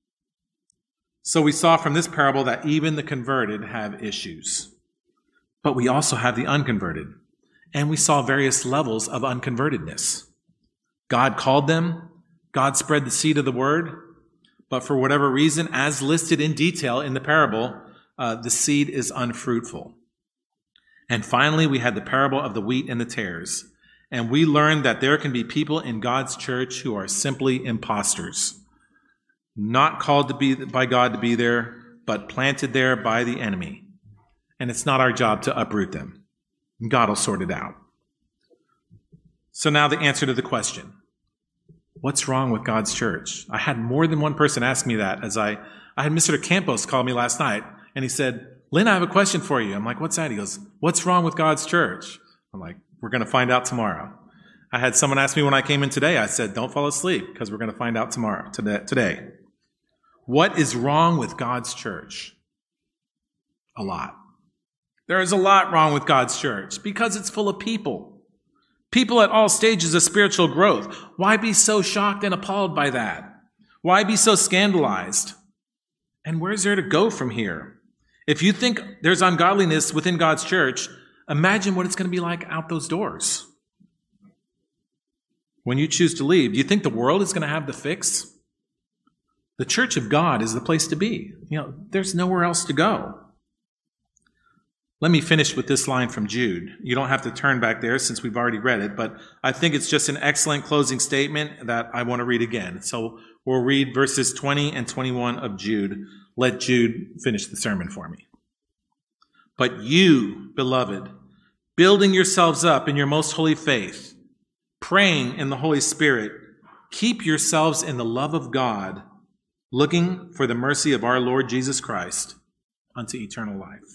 So we saw from this parable that even the converted have issues. But we also have the unconverted. And we saw various levels of unconvertedness. God called them. God spread the seed of the word. But for whatever reason, as listed in detail in the parable, uh, the seed is unfruitful. And finally, we had the parable of the wheat and the tares. And we learned that there can be people in God's church who are simply imposters. Not called to be by God to be there, but planted there by the enemy. And it's not our job to uproot them. God will sort it out. So now the answer to the question. What's wrong with God's church? I had more than one person ask me that as I, I had Mister Campos call me last night, and he said, Lynn, I have a question for you. I'm like, what's that? He goes, what's wrong with God's church? I'm like, we're going to find out tomorrow. I had someone ask me when I came in today, I said, don't fall asleep because we're going to find out tomorrow, today. What is wrong with God's church? A lot. There is a lot wrong with God's church because it's full of people. People at all stages of spiritual growth. Why be so shocked and appalled by that? Why be so scandalized? And where's there to go from here? If you think there's ungodliness within God's church, imagine what it's going to be like out those doors. When you choose to leave, do you think the world is going to have the fix? The church of God is the place to be. You know, there's nowhere else to go. Let me finish with this line from Jude. You don't have to turn back there since we've already read it, but I think it's just an excellent closing statement that I want to read again. So we'll read verses twenty and twenty-one of Jude. Let Jude finish the sermon for me. But you, beloved, building yourselves up in your most holy faith, praying in the Holy Spirit, keep yourselves in the love of God, looking for the mercy of our Lord Jesus Christ unto eternal life.